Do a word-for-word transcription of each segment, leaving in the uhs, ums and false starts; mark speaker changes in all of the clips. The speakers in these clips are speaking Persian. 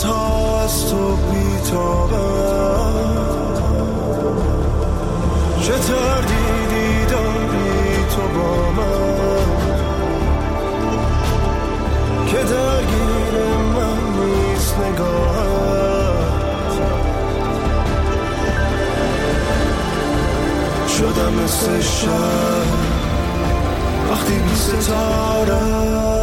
Speaker 1: روزها از تو بی‌تابم، چه تردیدی داری تو با من که درگیر من نیست نگاهت. شدم مثل شب وقتی بی ستاره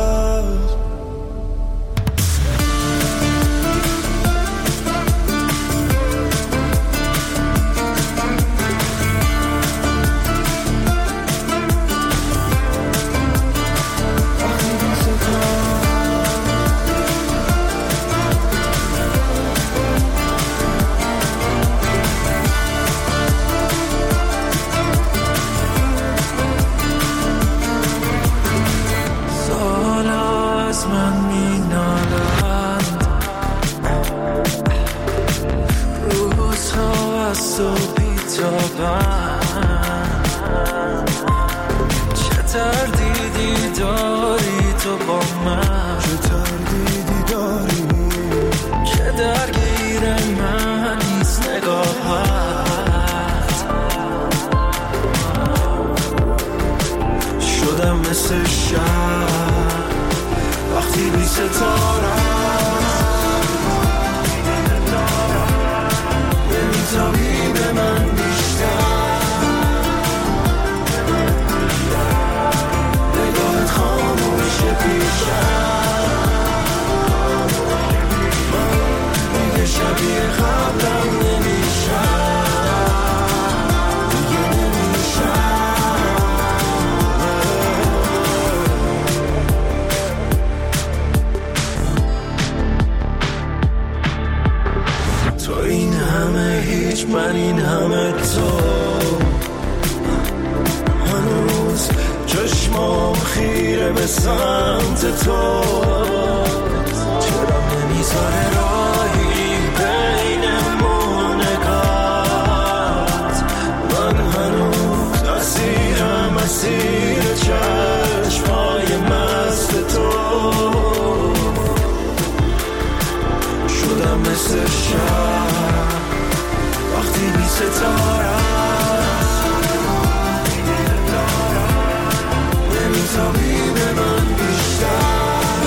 Speaker 1: من این همه تو هنوز چشمام خیره به سمت تو، چرا نمیذاره راهی بینمون نگات، من هنوز اسیرم اسیر چشمای مست تو، شدم مثل شب وقتی بی ستاره نمیتابی به من بیشتر،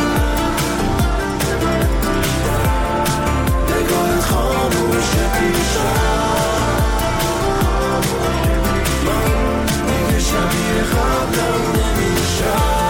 Speaker 1: نگاهت خاموشه بیشتر، من دیگه شبیه قبلم نمیشم.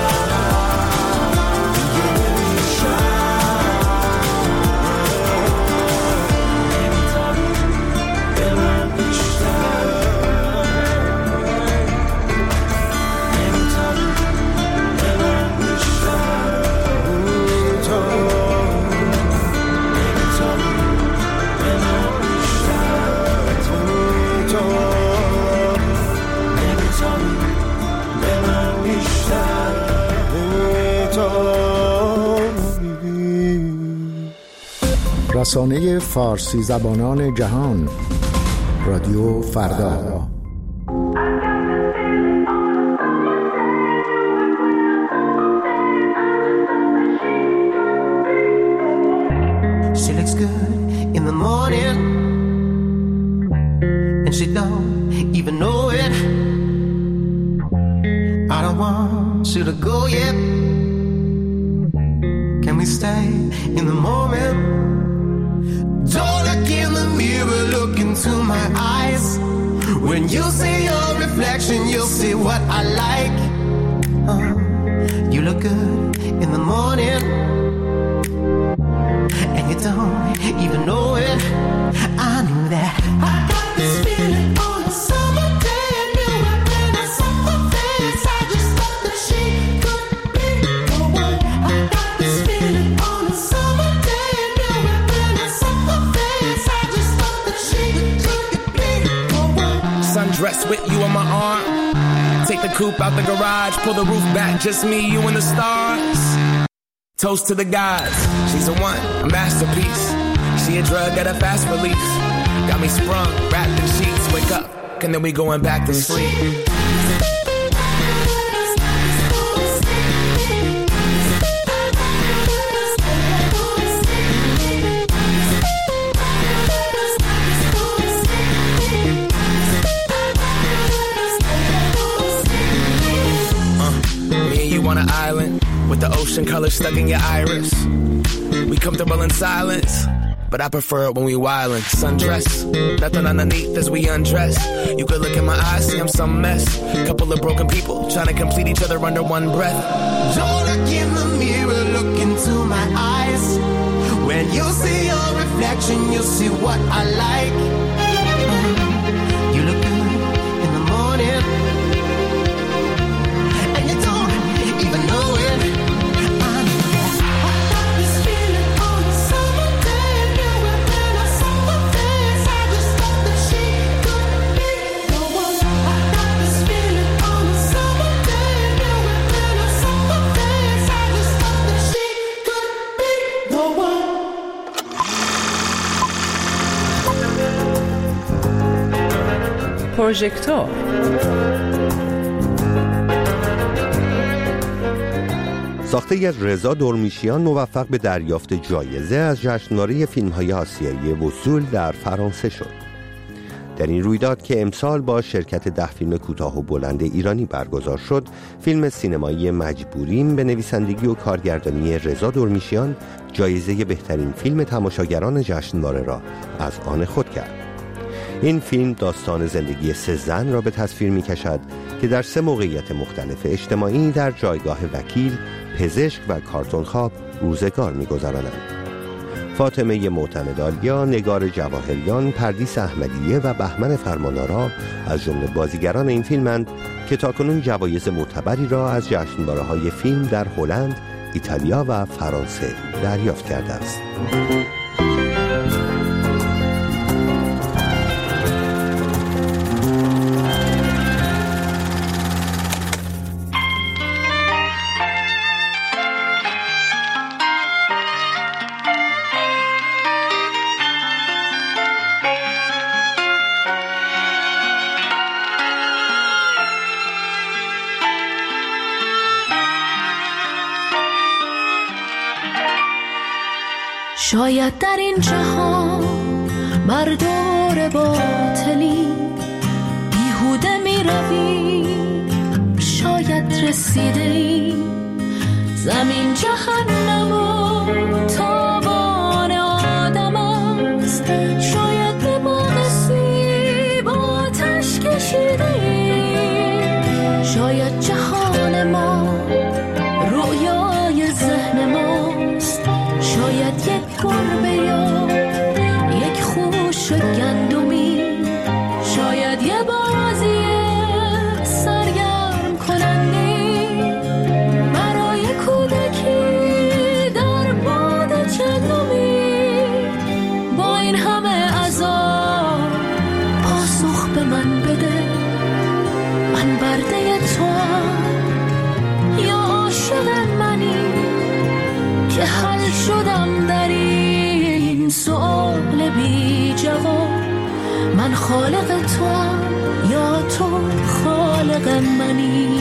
Speaker 2: رسانه فارسی زبانان جهان، رادیو فردا.
Speaker 3: She looks good in the morning and she don't even know it. I don't want you to go yet. Can we stay in the moment? Don't look in the mirror, look into my eyes. When you see your reflection, you'll see what I like. uh, You look good in the morning and you don't even know it. I knew that. I got this feeling on a summer day. I knew it when I saw her face. I just thought that she could be the one. I got this feeling on a summer day. I knew it when I saw her face. I just thought that she could be the one.
Speaker 4: Sundress with you on my arm. Take the coupe out the garage. Pull the roof back. Just me, you and the stars. Toast to the gods. She's a one, a masterpiece. She a drug at a fast release. Got me sprung, wrapped in sheets. Wake up, and then we going back to sleep. the ocean color stuck in your iris. We comfortable in silence, but I prefer it when we wildin'. Sundress, nothing underneath as we undress. You could look in my eyes, see I'm some mess. Couple of broken people trying to complete each other under one breath.
Speaker 3: Don't look in the mirror, look into my eyes. When you see your reflection, you'll see what I like. You look good in the morning, and you don't even know it.
Speaker 5: پروژکتور
Speaker 6: ساخته از رضا درمیشیان موفق به دریافت جایزه از جشنواره فیلم‌های آسیایی وصول در فرانسه شد. در این رویداد که امسال با شرکت ده فیلم کوتاه و بلند ایرانی برگزار شد، فیلم سینمایی مجبوریم به نویسندگی و کارگردانی رضا درمیشیان جایزه بهترین فیلم تماشاگران جشنواره را از آن خود کرد. این فیلم داستان زندگی سه زن را به تصویر می کشد که در سه موقعیت مختلف اجتماعی در جایگاه وکیل، پزشک و کارتون خواب روزگار می گذرانند. فاطمه معتمدآلیا، نگار جواهریان، پردیس احمدیه و بهمن فرمانآرا از جمله بازیگران این فیلمند که تاکنون جوایز معتبری را از جشنواره‌های فیلم در هلند، ایتالیا و فرانسه دریافت کرده است.
Speaker 7: شاید در این جهان بر دور باطلی بیهوده می روی، شاید رسیده ای زمین جهنم و تاوان آدم است، شاید به باغ سیب آتش کشیده ای، شاید جهان ما رویای ذهن ماست، شاید یک گربه یا یک خوش گندمی، شاید یه بازی سرگرم کننده برای کودکی در باد چندمی. با این همه عذاب پاسخ به من بده، من برده توام یا عاشق منی که حل شدم در این سؤال بی جواب. من خالق توام یا تو خالق منی؟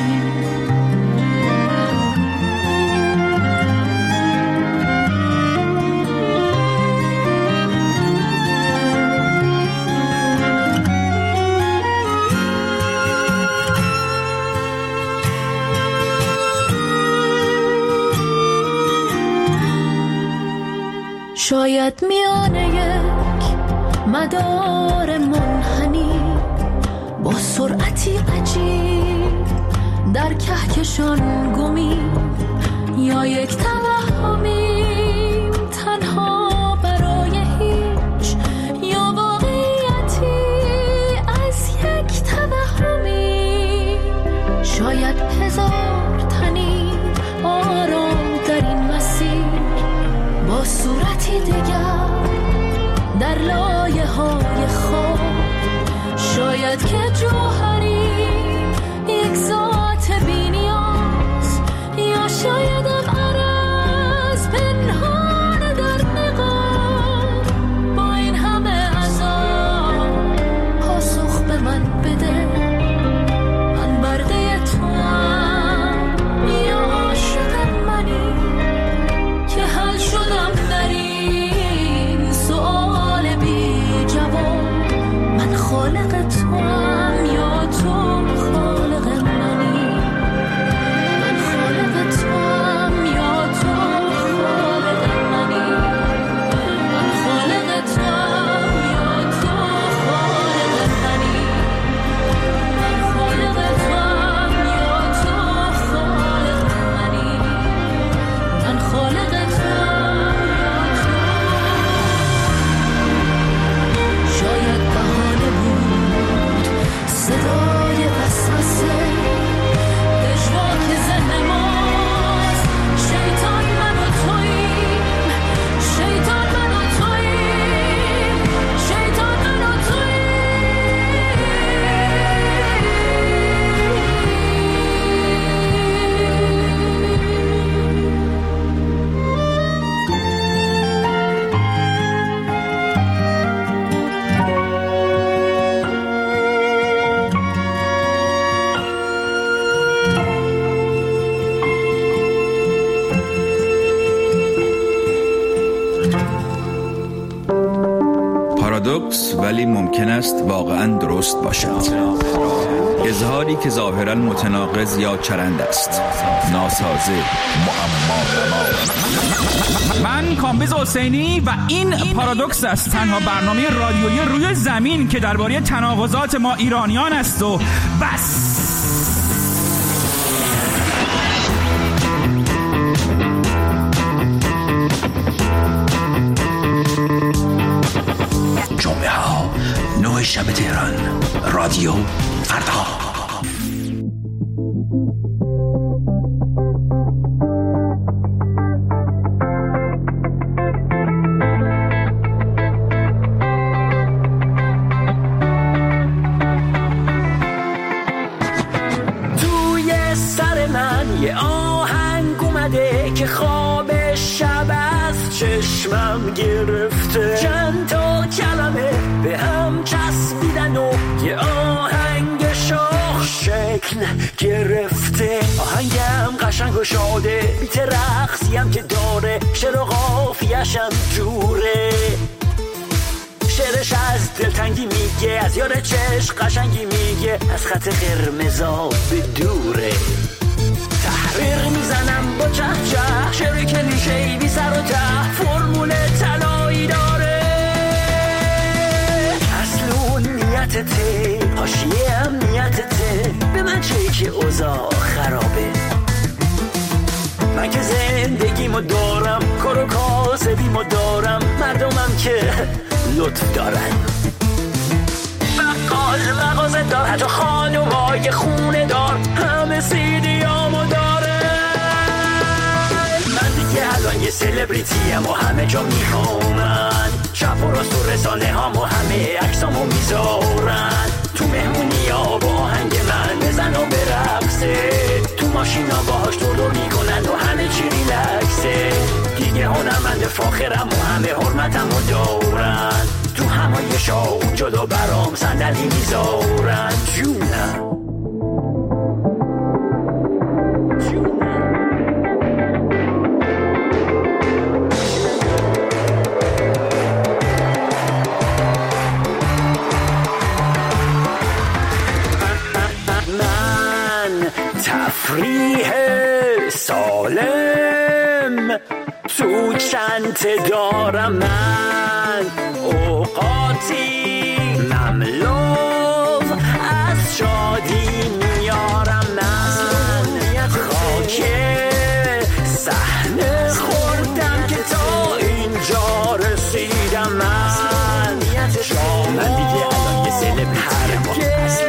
Speaker 7: شاید میانه یک مدار منحنی با سرعتی عجیب در کهکشان گمی، یا یک توهمی تنها برای هیچ، یا واقعیتی از یک توهمی. شاید هزار تنی آرام در این مسیر با صورتی دیگر در لایه های خواب، شاید که جوهری یک ذات بی نیاز، یا شایدم عرض پنهان در نقاب. با این همه عذاب پاسخ به من بده، من برده توام یا عاشق منی که حل شدم در این سؤال بی جواب. من خالق توام یا
Speaker 5: پارادوکس ولی ممکن است واقعاً درست باشد. اظهاری که ظاهراً متناقض یا چرند است. ناسازه، معما.
Speaker 8: من کامبیز حسینی و این پارادوکس است، تنها برنامه رادیویی روی زمین که درباره تناقضات ما ایرانیان است و بس.
Speaker 9: جمعه ها نه شب تهران، رادیو فردا.
Speaker 10: توی سر من یه آهنگ اومده که خواب شب از چشمم گرفته، چند تا کلمه به هم چسبیدن و یه آهنگ شاخ شکل گرفته. آهنگم قشنگ و شاده، بیت رقصی هم که داره، شعر و قافیه‌ش هم جوره. شعرش از دلتنگی میگه، از یار چشم قشنگی میگه، از خط قرمزا به دوره. تحریر میزنم با چه چه، شعر کلیشه‌ای بی سر و ته، فرمول طلایی داره. اصل نیتته، حاشیه هم نیتته، به من چه که اوضاع خرابه. من که زندگیمو دارم، کار و کاسبیمو دارم، مردمم که لطف دارن. بقال مغازه دار، حتی خانومای خونه دار، همه سیدیامو داره. من دیگه الان یه سلبریتیم و همه جا میخوامن، چپ و راست و رسانه هم و همه عکسامو میذارن. تو مهمونی ها با آهنگ من بزن و برقصه، تو ماشینا باهاش دور دور میکنن و همه چی ریلکسه. دیگه هنرمند فاخرم و همه حرمتمو دارن، تو همایشا جلو برام صندلی میذارن. جونم تفریح سالم تو چنت دارم، من اوقاتی مملو از شادی میارم. من خاک صحنه خوردم که تا اینجا رسیدم. من من دیگه الان یه سلبریتیم و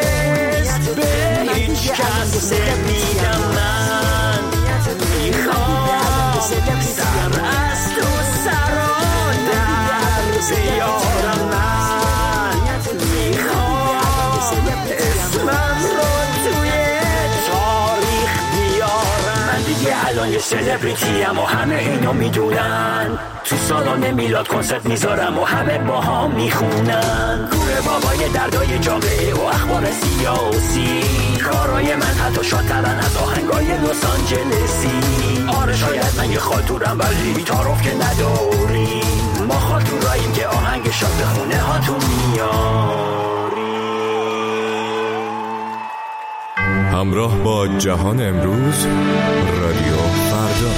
Speaker 10: به هیچ کس نمیدم. من میخوام سر از تو سران در بیارم. من میخوام اسمم رو توی تاریخ بیارم. من دیگه الان یه سلبریتیم و همه اینو میدونن، تو سالن میلاد کنسرت میذارم و همه با هم میخونن. کوره بابای دردای جامعه و اخبار سیاسی، کارای من حتی شادترن از آهنگای لس آنجلسی. آره شاید من یه خاطورم ولی تعارف که نداریم، ما خاطوراییم که آهنگ شاد به خونه هاتون میاریم.
Speaker 11: همراه با جهان امروز، رادیو فردا.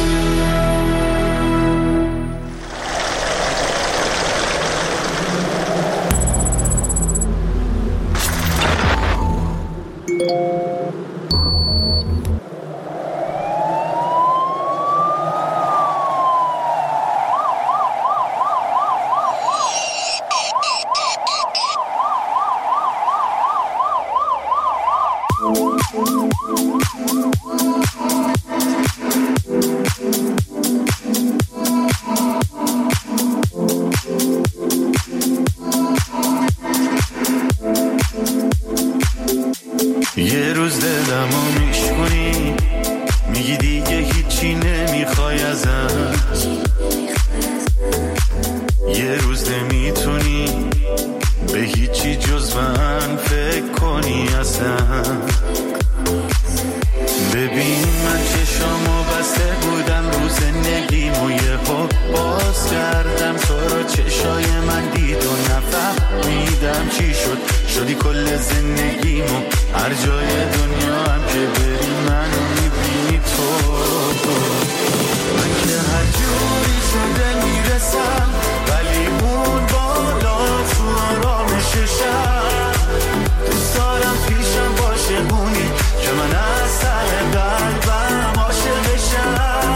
Speaker 1: یه روز دلمو میشکنی، میگی دیگه هیچی نمیخوای ازم. یه روز نمیتونی به هیچی جز من فکر کنی اصلا. ببین من چشامو بسته بودم رو زندگیمو، یه پا باز کردم تو رو، چشای من دید و نفر چی شد شدی کل زندگیمو هر جای دنیا هم که بری منو میبینی تو من که هر جوری شده میرسم ولی اون بالا تو آرامششم دوست دارم پیشم باشه اونی که من از سر قلبم عاشقشم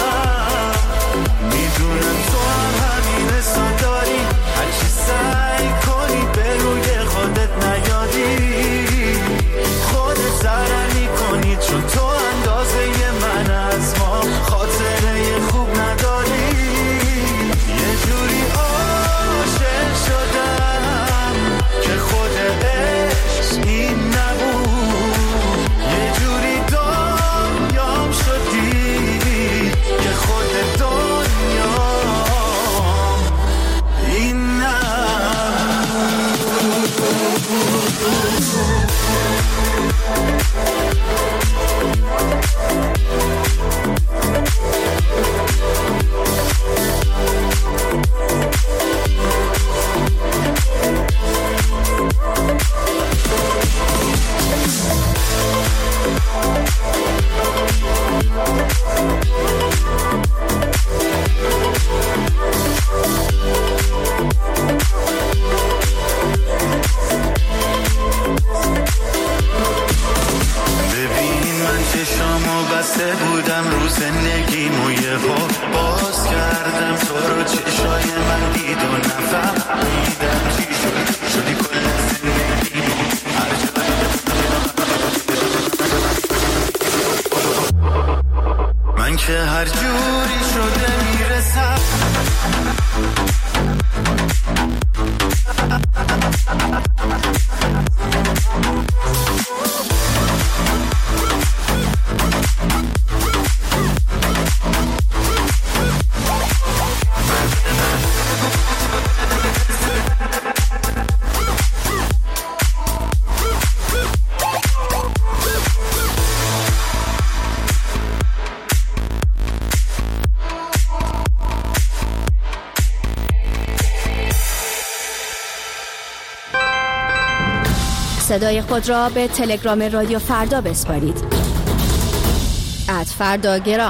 Speaker 1: میدونم تو هم همین حسا داری هرچی سعی کنی به روی خودت نیادی خودت ضرر میکنی چون تو اندازه من از ما خاطره خوب نداری یه جوری عاشق شدم که خود عشق این نبود یه جوری دنیام شدی که خود دنیام این بسته بودم رو زندگیمو یه ها باز کردم تو رو چشای من دید و نفهمیدم چی شد شدی کل زندگیمو هر جا من که هر جوری شده میرسم
Speaker 12: صدای خود را به تلگرام رادیو فردا بسپارید. ات فردا گرام.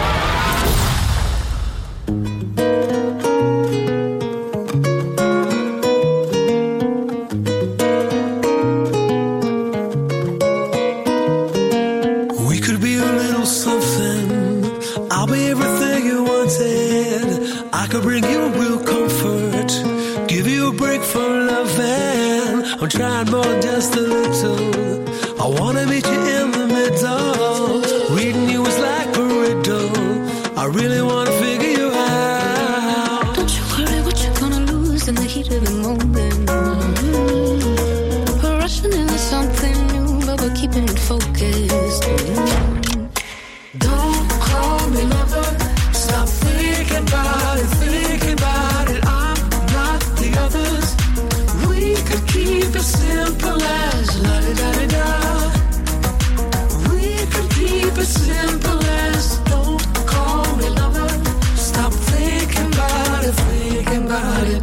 Speaker 3: We could be a little something. I'll be everything you wanted. I could bring you real comfort. Give you a break from loving. I'm trying more, just a little. I wanna meet you in the middle. Reading you is like a riddle. I really wanna figure you out.
Speaker 7: Don't you worry what you're gonna lose in the heat of the moment. We're rushing into something new, but we're keeping it focused.
Speaker 3: Don't call me lover. Stop thinking about it, thinking about it. I'm not the others. We could keep it simple as la-di-da-di-da. We could keep it simple as don't call me lover. Stop thinking about it, thinking about it.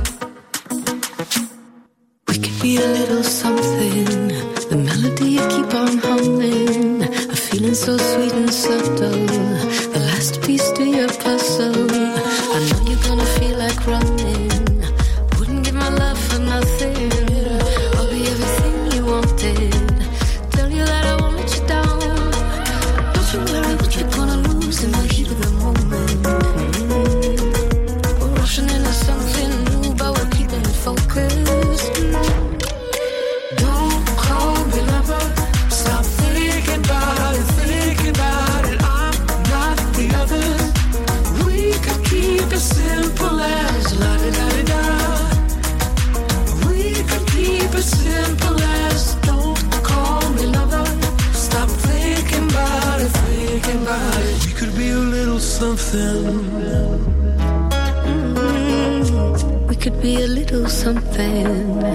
Speaker 7: We could be a little something. The melody you keep on humming. A feeling so sweet and subtle. The last piece to your puzzle. I know you're gonna feel like running. Wouldn't give my love for nothing. I'll be everything you wanted. Tell you that I won't let you down. Don't you worry what you're gonna lose in the heat of the moment. We're rushing into something new, but we're keeping it focused.
Speaker 3: Don't call me lover. Stop thinking about it, thinking about it. I'm not the others. We could keep it simple as la-di-da-di-da. We could keep it simple as don't call me lover. Stop thinking about it, thinking about it. We could be a little something.
Speaker 7: Mm-hmm. We could be a little something.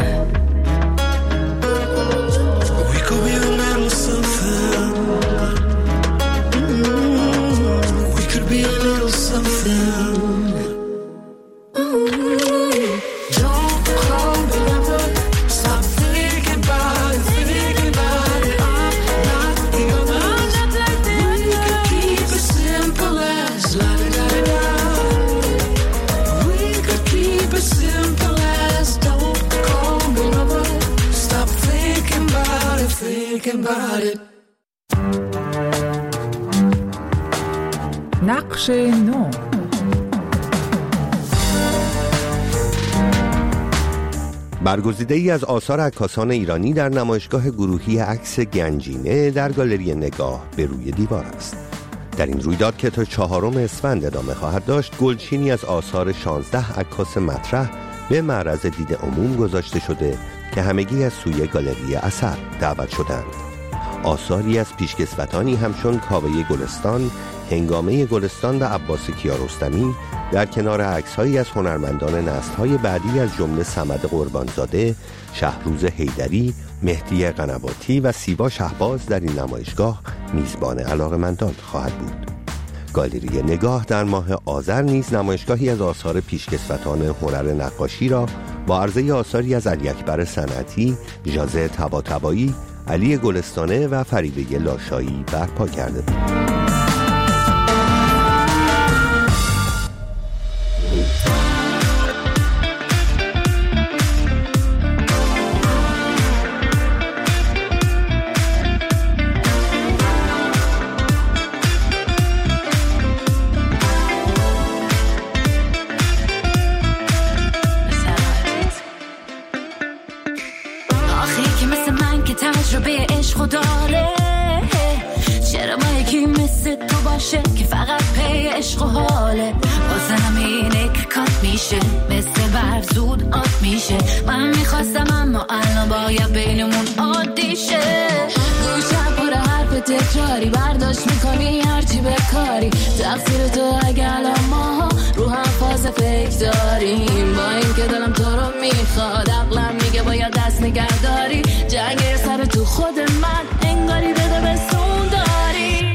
Speaker 3: We could be a little something.
Speaker 7: Mm-hmm.
Speaker 3: We could be a little something.
Speaker 7: Mm-hmm.
Speaker 3: Don't call me lover. Stop about it.
Speaker 13: نقش نو.
Speaker 6: برگزیده ای از آثار عکاسان ایرانی در نمایشگاه گروهی عکس گنجینه در گالری نگاه به روی دیوار است. در این رویداد که تا چهارم اسفند ادامه خواهد داشت، گلچینی از آثار شانزده عکاس مطرح به معرض دید عموم گذاشته شده که همگی از سوی گالری اثر دعوت شدند. آثاری از پیشکسوتانی همچون کاوه گلستان، هنگامه گلستان و عباس کیارستمی در کنار عکس‌هایی از هنرمندان نسل‌های بعدی از جمله صمد قربانزاده، شهروز حیدری، مهدی قنواتی و سیوا شهباز در این نمایشگاه میزبان علاقه‌مندان خواهد بود. گالری نگاه در ماه آذر نیز نمایشگاهی از آثار پیشکسوتان هنر نقاشی را با عرضه آثاری از علی اکبر صنعتی، ژازه طباطبایی، علی گلستانه و فریده لاشایی برپا کرده بود.
Speaker 14: که فقط پی عشق و حاله واسه همینه که کات میشه مثل برف زود آت میشه. من میخواستم اما الان باید بینمون عادی شه. گوشم پر حرف تکراری برداشت میکنی هرچی بکاری. تقصیر تو اگه الان ماها رو هم فاز فکر داریم. با این که دلم تو رو میخواد عقلم میگه باید دست نگهداری. جنگ سر تو خود من انگاری بده بستون داری.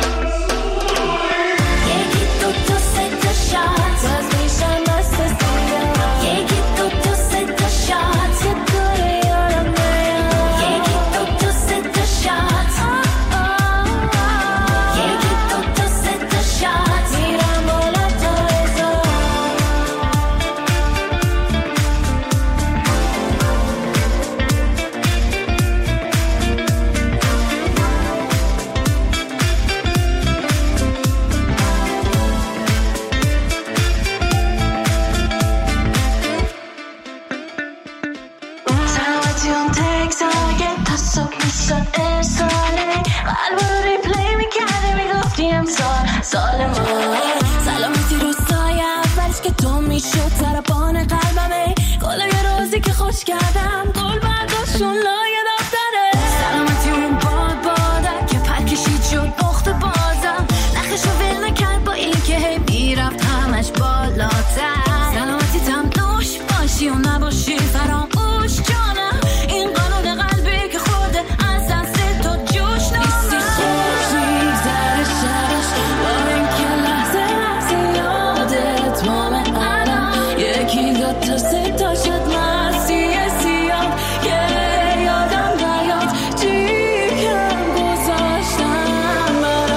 Speaker 14: سلامتی روزای اولش که تو میشد سرپان قلبمه. گلای روزی که خوش کردم گل برداشتون لای دفتره. سلامتی اون باد باده که پر کشید شد بخت بازم. نخشو ول نکرد با این که هی میرفت همش بالاتر. سلامتی تم نوش باشی و نباشی فراموش جانم. این قانون قلبی که خورده از دست تو جوش نمیسی. خوش میگذره شبش با این که لحظه لحظه یادت مامه الان یکی دو تا سه تا شد مسیح سیاه. یه یادم نیاد چی کم گذاشتم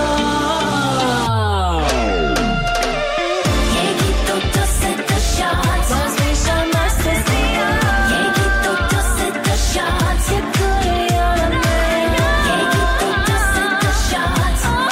Speaker 14: برام. یکی دو تا سه تا شد باز میشم مست سیاه. یکی دو تا سه تا شد یه گوری یادم نیاد. یکی دو تا سه تا شد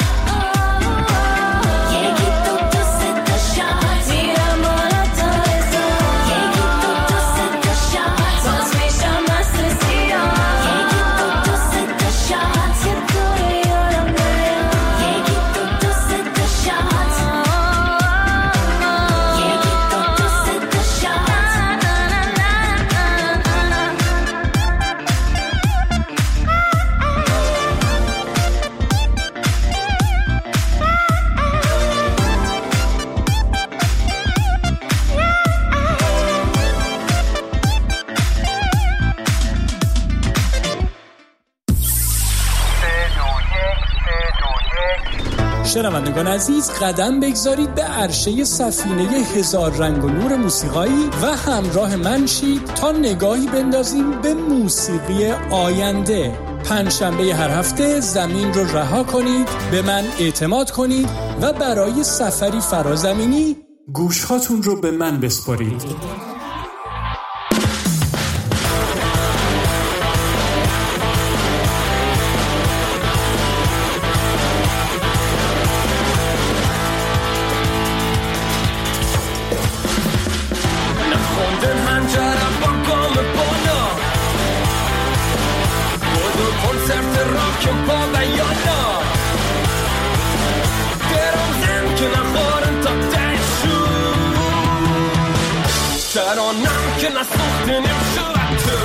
Speaker 14: یکی دو تا سه تا شد میرم بالا تا رزا. یکی دو تا سه تا شد باز میشم مست سیاه. یکی دو تا سه تا شد یه گوری یادم نیاد. یکی دو تا سه تا شد یکی دو تا سه تا
Speaker 15: شنوندگان عزیز، قدم بگذارید به عرشه سفینه هزار رنگ و نور موسیقایی و همراه من شید تا نگاهی بندازیم به موسیقی آینده. پنجشنبه هر هفته زمین رو رها کنید، به من اعتماد کنید و برای سفری فرازمینی گوشهاتون رو به من بسپارید.
Speaker 13: که با یالا درازم که نخورن تا دشو ترانم که نسخت نمشو تو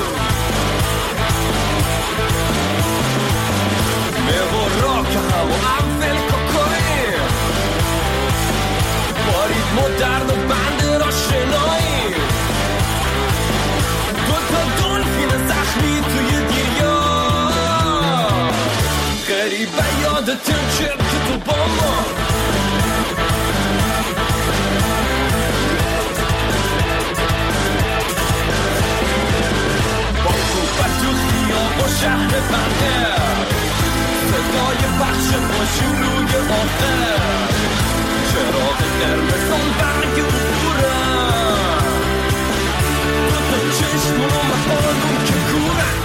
Speaker 13: میغورا که همو اول کوکوی بارید مو درد و بند را شنایی دو تا دولفین زخمی توی دریا غریبه یادتون چه که تو با ما با کوپت تو خیاب و شهر بنده صدای بخش ماشولوی آخر چراغ قرمزان برگ و بورم دو تا چشم و محالون که کورم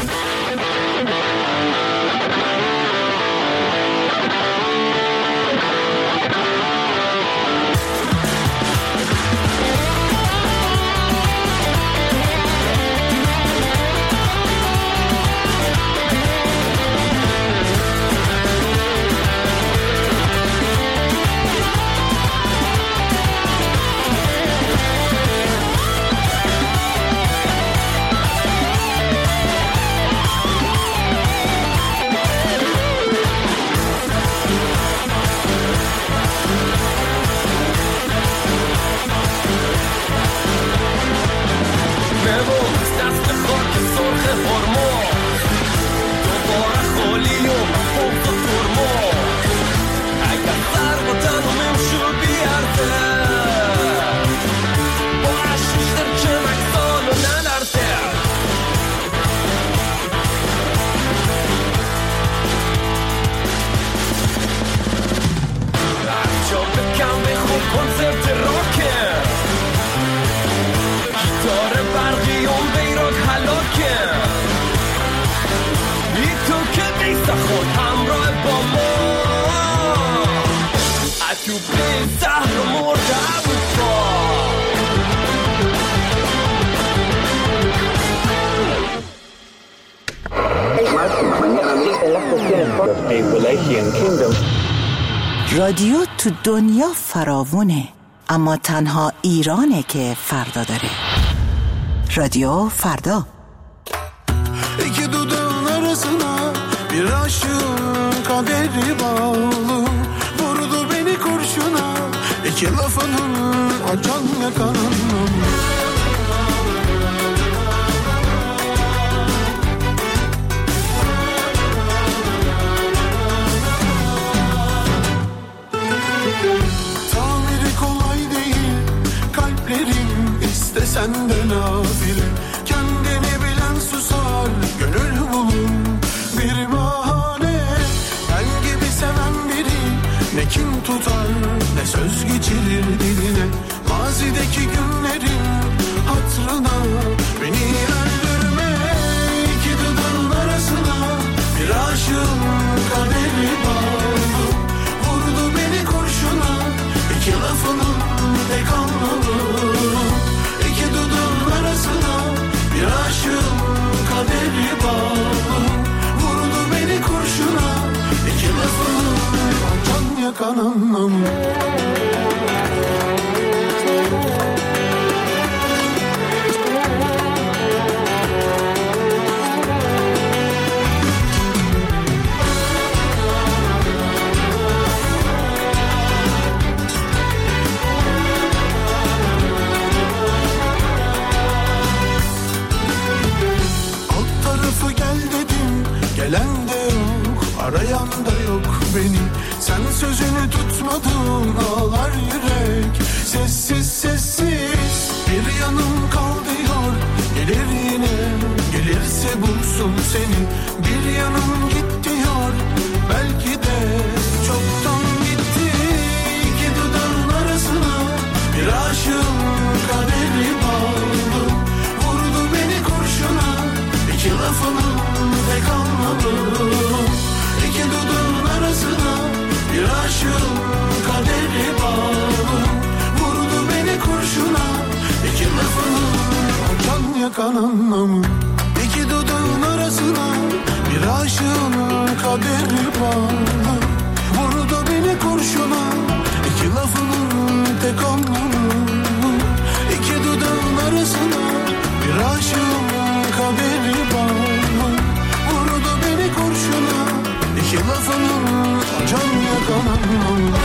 Speaker 16: رادیو تو دنیا فراوونه، اما تنها ایرانه که فردا داره. رادیو فردا.
Speaker 3: İki dudağın arasına bir aşığın kaderi bağlı, vurdu beni kurşuna iki lafının acan yakanım. Sen de nafile, kendini bilen susar, gönül bulun bir bahane. Ben gibi seven biri ne kim tutar ne söz geçirir diline. Mazideki günlerin hatırına beni öldürme. İki dudağın arasına bir aşığın kaderi bağlı, vurdu beni kurşuna iki lafının tek anlamı. Bir aşığın kaderi bağlı, vurdu beni kurşuna iki lafının can yakan anlamı. Gelen de yok, arayan da yok beni. Sen sözünü tutmadın, ağlar yürek. Sessiz sessiz bir yanım kal diyor. Gelir yine, gelirse bulsun seni. Bir yanım git diyor, belki de çoktan gitti. İki dudağın arasına bir aşığın kaderi bağlı, vurdu beni kurşuna iki lafının tek anlamı. İki dudağın arasına bir aşığın kaderi bağlı, vurdu beni kurşuna iki lafının can yakan anlamı. İki dudağın arasına bir aşığın
Speaker 1: kaderi bana. Vurdu beni kurşuna, iki lafının tek anlamı, iki dudağın arasına bir aşığın kaderi bana. Vurdu beni kurşuna, iki lafının can yakan anlamı.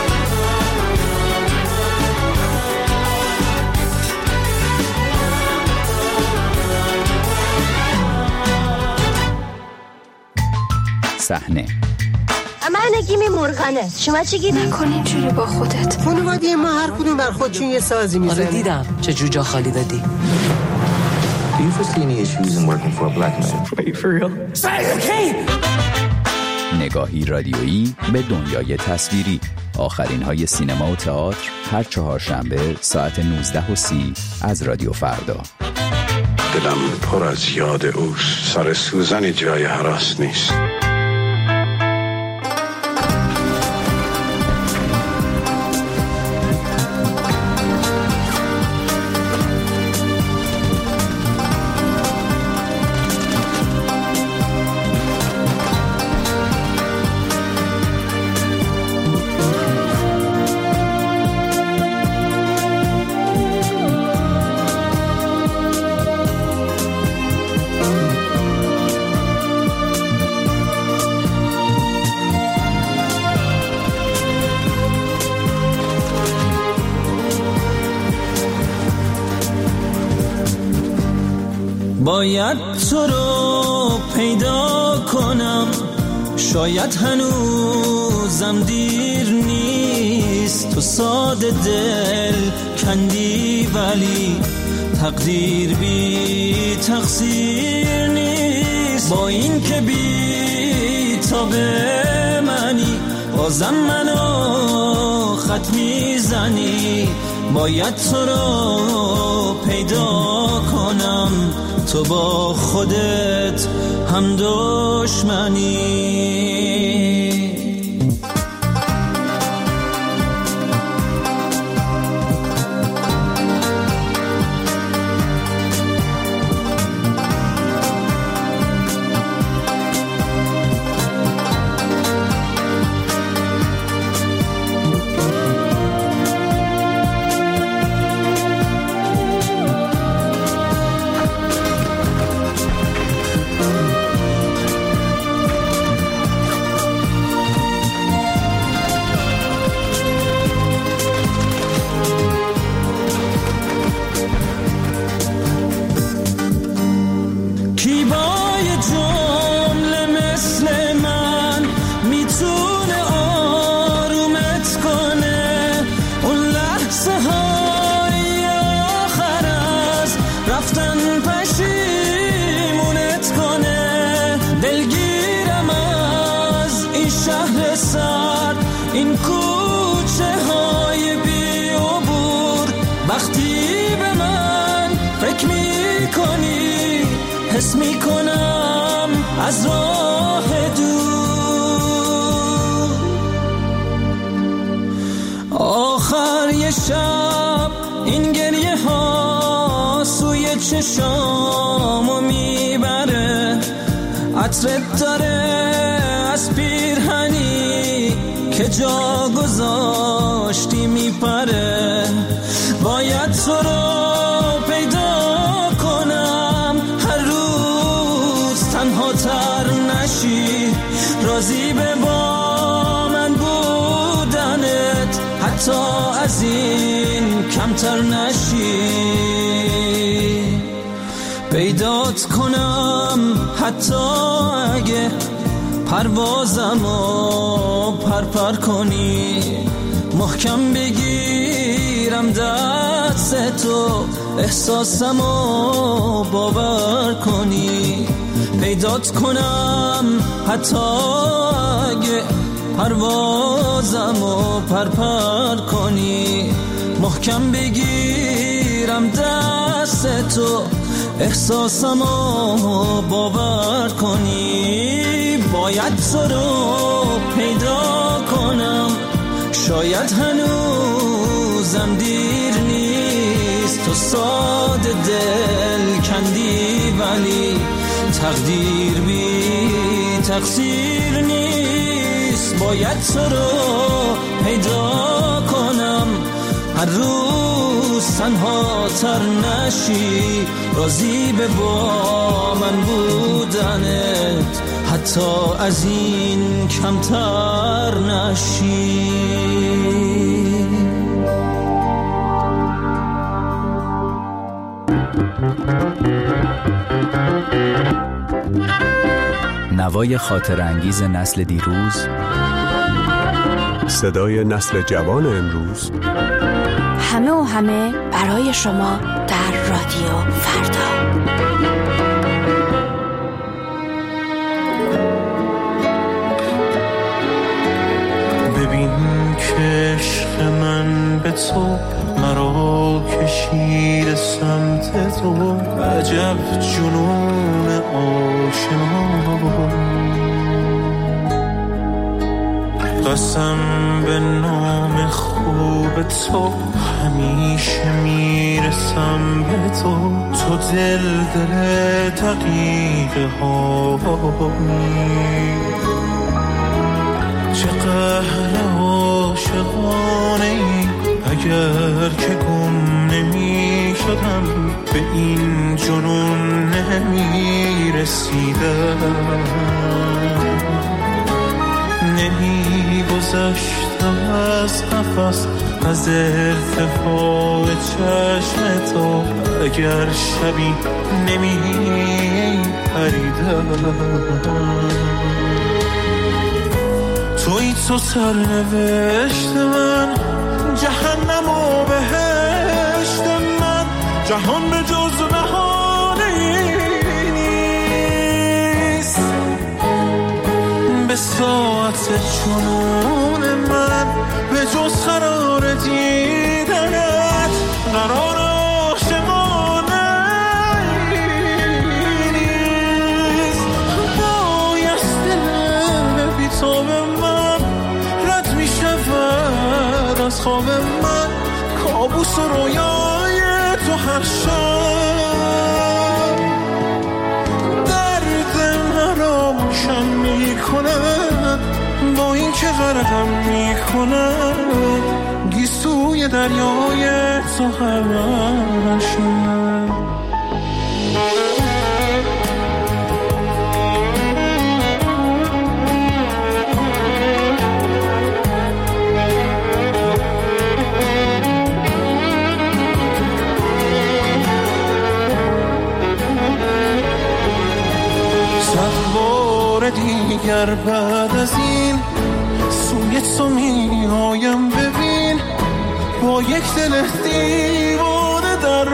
Speaker 5: صحنه
Speaker 17: من نگیم مرغانه. شما چی گیدی؟
Speaker 18: نکن اینجوری با خودت.
Speaker 19: خانواده ما هر کدوم بر خودشون یه سازی میزنه.
Speaker 20: آره دیدم چه جوجا خالی دادی.
Speaker 21: Do you foresee any issues in working for a black man?
Speaker 20: Wait, for real?
Speaker 5: نگاهی رادیویی به دنیای تصویری. آخرین های سینما و تئاتر هر چهارشنبه ساعت نوزده و سی از رادیو فردا.
Speaker 22: دلم پر از یاد اوست، سر سوزن جای هراس نیست.
Speaker 23: باید تو رو پیدا کنم، شاید هنوزم دیر نیست. تو ساده دل کندی ولی تقدیر بی تقصیر نیست. با این که بی تا به منی بازم منو خط میزنی. باید تو رو پیدا کنم، تو با خودت هم دشمنی. این کوچه های بی عبور، وقتی به من فکر می کنی حس می کنم از راه دور. آخر یه شب این گریه ها سوی چشامو میبره، عطرت داره از پیرهنی که جا گذاشتی میپره. باید تو رو پیدا کنم، هر روز تنها تر نشی، راضی به با من بودنت، حتی از این کمتر نشی. پیدات کنم حتی اگه پروازمو پرپر کنی، محکم بگیرم دست تو، احساسمو باور کنی. پیدات کنم حتی اگه پروازمو پرپر کنی، محکم بگیرم دست تو، احساسمو باور کنی. باید تو رو پیدا کنم، شاید هنوزم دیر نیست. تو ساده دل کندی ولی تقدیر بی تقصیر نیست، باید تو رو پیدا کنم. هر روز تنها تر نشی، راضی به با من بودنت، حتی از این کمتر نشی.
Speaker 5: نوای خاطر انگیز نسل دیروز،
Speaker 2: صدای نسل جوان امروز،
Speaker 12: همه و همه برای شما در رادیو فردا.
Speaker 1: ببین که عشق من به تو مرا کشید سمت تو، عجب جنون آشنا. قسم به نام خوب تو همیشه میرسم به تو، تو دل دل دقیقه ها. چه قهر عاشقانه ای اگر که گم نمی شدم، به این جنون نمی رسیدم. نمی گذشتم از قفس، از ارتفاع چشم تو، اگر شبی نمی پریدم. توی تو سرنوشت من، جهنم و بهشت من، جهان به جز بهانه نیست. به ساعت جنون من، به جز قرار دیدنت، قرار عاشقانه نیست. بایست دل بی تو به من رد می شود از خواب من، کابوس و رویای تو هر شب. درد مرا کم می کند، با این که غرقم می کند، گیسوی دریای تو هر شب. دیگر بعد از این سوی تو می آیم، ببین با یک دل دیوانه در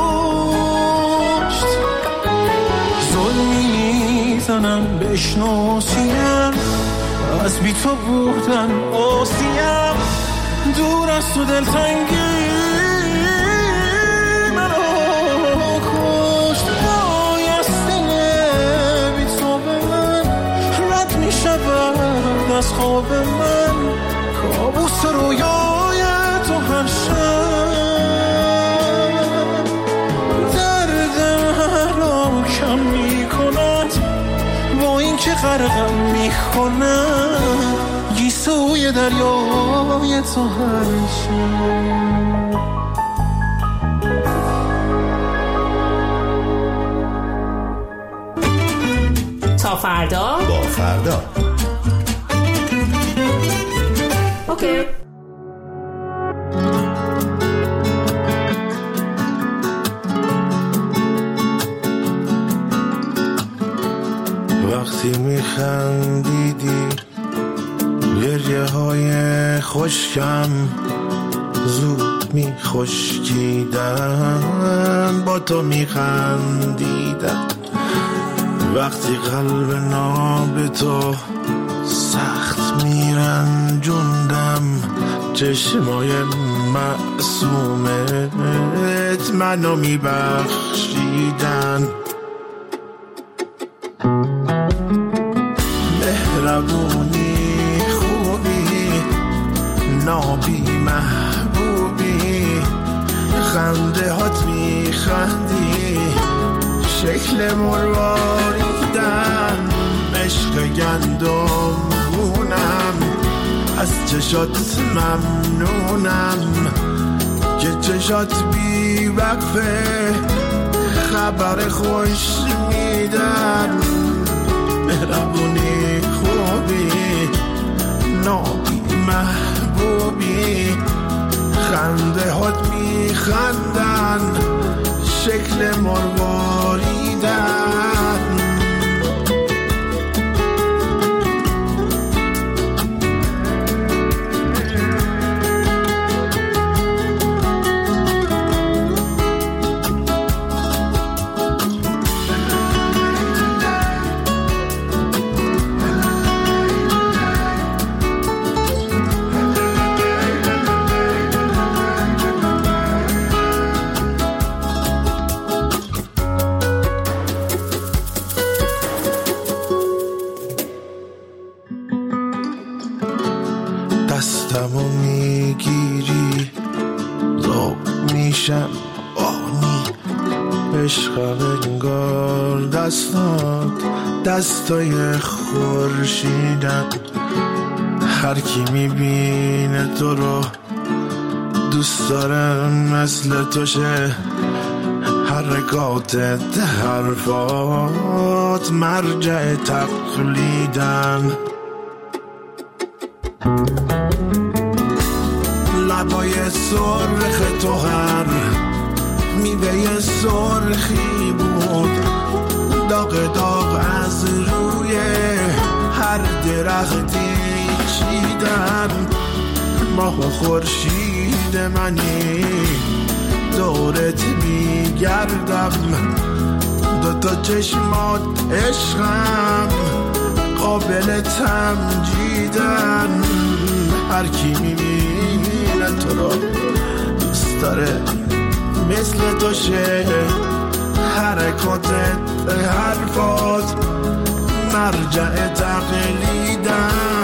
Speaker 1: مشت. ظلمی زنم بشناسیم، از بی تو بودن آسیم، دور از تو دلتنگی منو کشت. از خواب من، کابوس رویای تو هر شب. دردم را کم می کند، با این که غرقم می کند، گیسوی دریای تو هر شب.
Speaker 4: تا فردا
Speaker 6: با فردا.
Speaker 4: اوکی.
Speaker 1: وقتی میخندیدی گریه های خشکم زود میخشکیدن، با تو میخندیدم. وقتی قلب ناب تو سخت میرنجوندم، چشمای معصومت منو میبخشیدن. مهربونی خوبی نابی محبوبی، خنده هات میخندی شکل مرواریدن، عشق گندمونم، از چشات ممنونم که چشات بی وقفه خبر خوش میدن. مهربونی خوبی نابی محبوبی، خنده هات میخندن شکل مرواریدن. دستمو میگیری ذوق میشم آنی، عشقم انگار دستات دستای خورشیدن. هر کی میبینه تو رو دوست داره مثل تو شه، حرکاتت حرفات مرجع تقلیدن. لبای سرخ تو هر میوه سرخی بود، داغ داغ از روی هر درختی چیدن. ماه و خورشید منی دورت میگردم، دوتا چشمات عشقم قابل تمجیدن. هر کی میبینه تو رو دوست داره مثل تو شه، حرکاتت حرفات مرجع تقلیدن.